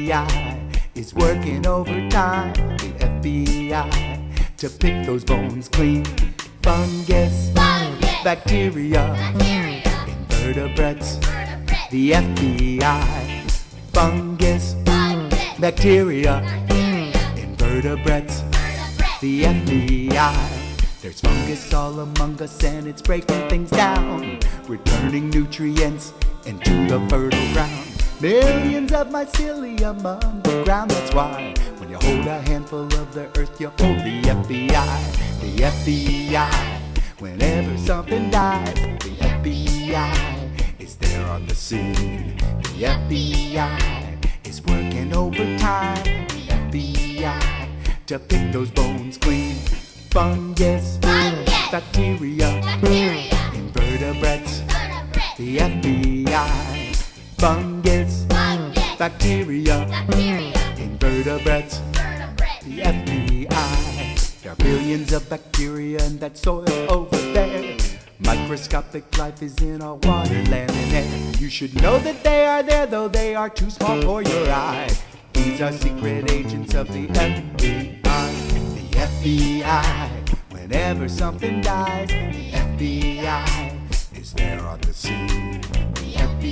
FBI is working overtime. The FBI to pick those bones clean. Fungus, bacteria, invertebrates. The FBI. Fungus, bacteria, invertebrates. The FBI. There's fungus all among us and it's breaking things down, returning nutrients into the fertile ground. Millions of mycelium underground. That's why when you hold a handful of the earth, you hold the FBI. The FBI. Whenever something dies, the FBI is there on the scene. The FBI is working overtime. The FBI to pick those bones clean. Fungus, bacteria, invertebrates. The FBI. Fungus, bacteria, invertebrates. The FBI. There are billions of bacteria in that soil over there. Microscopic life is in our water, land, and air. You should know that they are there, though they are too small for your eye. These are secret agents of the FBI. The FBI. Whenever something dies, the FBI is there on the scene. The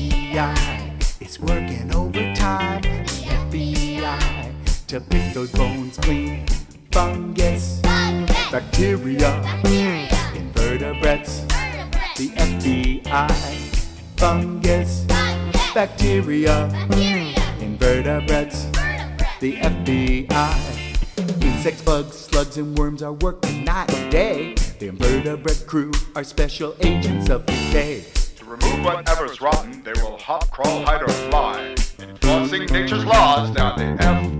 FBI is working overtime. The FBI to pick those bones clean. Fungus, bacteria, invertebrates. The FBI. Fungus, bacteria, invertebrates. The FBI. Insects, bugs, slugs, and worms are working night and day. The invertebrate crew are special agents of the day. To remove whatever's rotten, they will hop, crawl, hide, or fly. Enforcing nature's laws, now the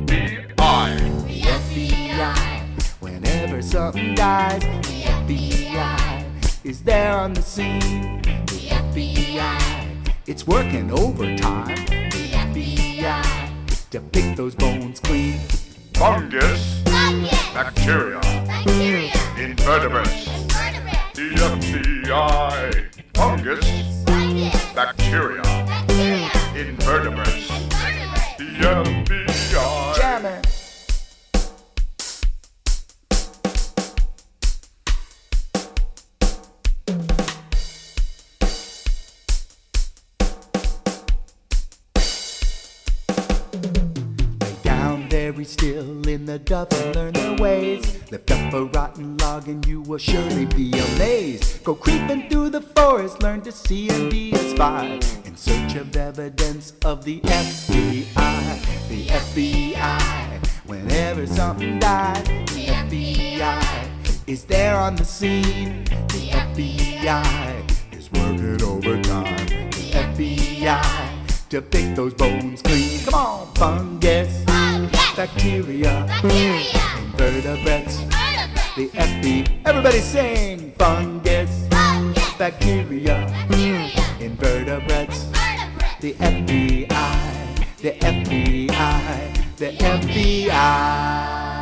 FBI. The FBI. Whenever something dies, the FBI is there on the scene. The FBI. It's working overtime. The FBI to pick those bones clean. Fungus, bacteria, invertebrates. The FBI. Fungus, bacteria, invertebrates. The FBI. Jamming. Very still in the dove and learn their ways. Lift up a rotten log and you will surely be amazed. Go creeping through the forest, learn to see and be a spy, in search of evidence of the FBI. The FBI. Whenever something dies, the FBI is there on the scene. The FBI is working overtime. The FBI to pick those bones clean. Come on, fungus, bacteria, invertebrates. The FBI. Everybody sing. Fungus, bacteria, invertebrates. The FBI. The FBI. The FBI.